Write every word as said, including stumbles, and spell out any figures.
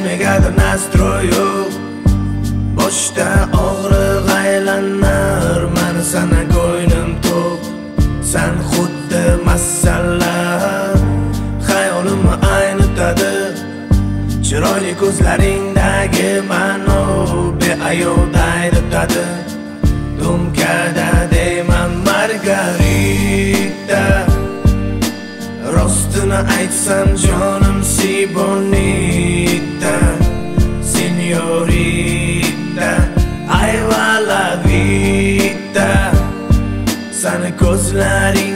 negadir nastroy yo'q. Boshda og'riq aylanar, meni sana ko'nglim to'q. Sen xuddi masallar, xayolimni aynitadi. Chiroyli ko'zlaringdagi ma'no beayovda aytadi. Dumkada deyman Margarita, rostini aytsam jonim si bonita, signorita, ay va la vida. Seni ko'zlaring